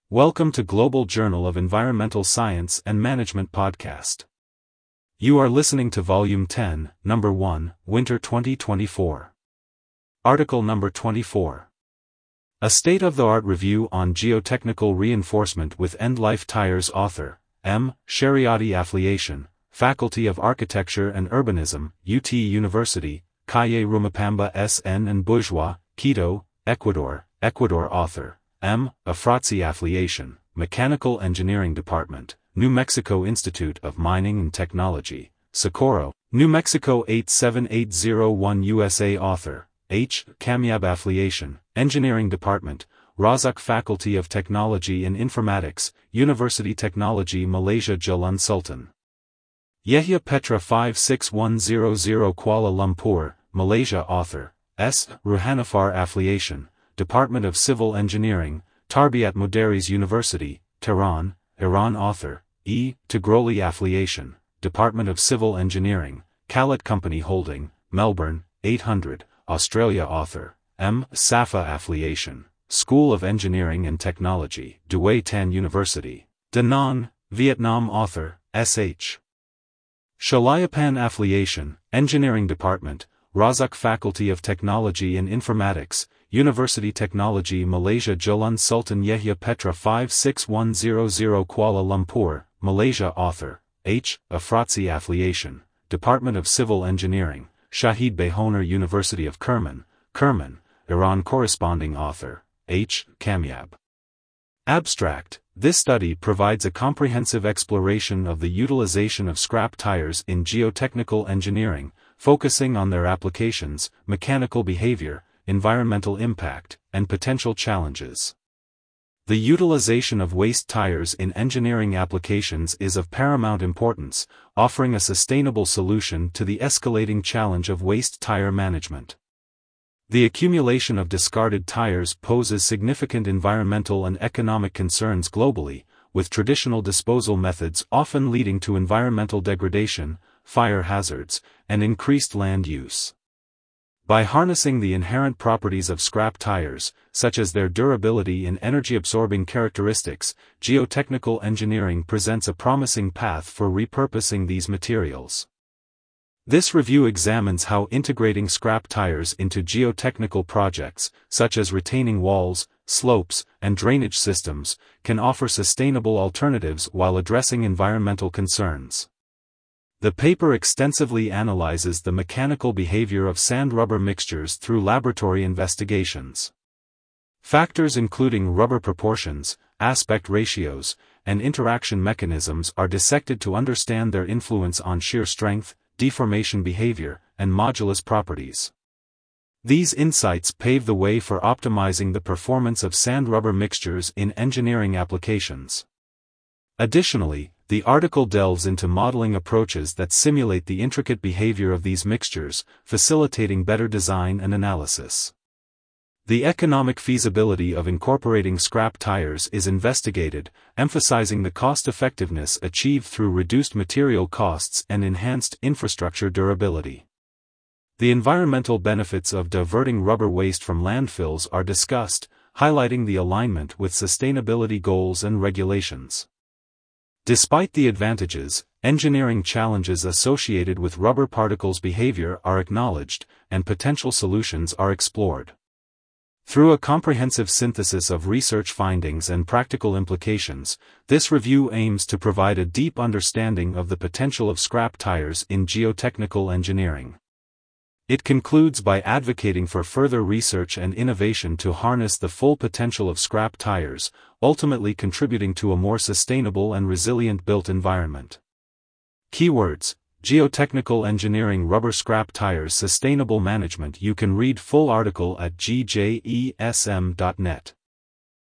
Welcome to Global Journal of Environmental Science and Management podcast. You are listening to Volume 10, Number 1, Winter 2024. Article Number 24. A State-of-the-Art Review on Geotechnical Reinforcement with End-Life Tires. Author, M. Shariati Affiliation, Faculty of Architecture and Urbanism, UT University, Calle Rumapamba S.N. and Bourgeois, Quito, Ecuador. Author, M. Afratzi Affiliation, Mechanical Engineering Department, New Mexico Institute of Mining and Technology, Socorro, New Mexico 87801 USA. Author, H. Kamiab Affiliation, Engineering Department, Razak Faculty of Technology and Informatics, University Technology Malaysia. Jalan Sultan Yehya Petra 56100 Kuala Lumpur, Malaysia. Author, S. Ruhanafar Affiliation, Department of Civil Engineering, Tarbiyat Mudaris University, Tehran, Iran. Author, E. Tigroli Affiliation, Department of Civil Engineering, Khalid Company Holding, Melbourne, 800, Australia. Author, M. Safa Affiliation, School of Engineering and Technology, Duy Tan University, Da Nang, Vietnam. Author, S.H. Shalayapan Affiliation, Engineering Department, Razak Faculty of Technology and Informatics, University Technology Malaysia. Jalan Sultan Yehya Petra 56100 Kuala Lumpur, Malaysia. Author, H. Afratzi Affiliation, Department of Civil Engineering, Shahid Behonar University of Kerman, Iran. Corresponding author, H. Kamiab. Abstract: This study provides a comprehensive exploration of the utilization of scrap tires in geotechnical engineering, focusing on their applications, mechanical behavior, environmental impact, and potential challenges. The utilization of waste tires in engineering applications is of paramount importance, offering a sustainable solution to the escalating challenge of waste tire management. The accumulation of discarded tires poses significant environmental and economic concerns globally, with traditional disposal methods often leading to environmental degradation, fire hazards, and increased land use. By harnessing the inherent properties of scrap tires, such as their durability and energy-absorbing characteristics, geotechnical engineering presents a promising path for repurposing these materials. This review examines how integrating scrap tires into geotechnical projects, such as retaining walls, slopes, and drainage systems, can offer sustainable alternatives while addressing environmental concerns. The paper extensively analyzes the mechanical behavior of sand-rubber mixtures through laboratory investigations. Factors including rubber proportions, aspect ratios, and interaction mechanisms are dissected to understand their influence on shear strength, deformation behavior, and modulus properties. These insights pave the way for optimizing the performance of sand-rubber mixtures in engineering applications. Additionally, the article delves into modeling approaches that simulate the intricate behavior of these mixtures, facilitating better design and analysis. The economic feasibility of incorporating scrap tires is investigated, emphasizing the cost-effectiveness achieved through reduced material costs and enhanced infrastructure durability. The environmental benefits of diverting rubber waste from landfills are discussed, highlighting the alignment with sustainability goals and regulations. Despite the advantages, engineering challenges associated with rubber particles' behavior are acknowledged, and potential solutions are explored. Through a comprehensive synthesis of research findings and practical implications, this review aims to provide a deep understanding of the potential of scrap tires in geotechnical engineering. It concludes by advocating for further research and innovation to harness the full potential of scrap tires, ultimately contributing to a more sustainable and resilient built environment. Keywords: Geotechnical Engineering Rubber Scrap Tires Sustainable Management. You can read full article at gjesm.net.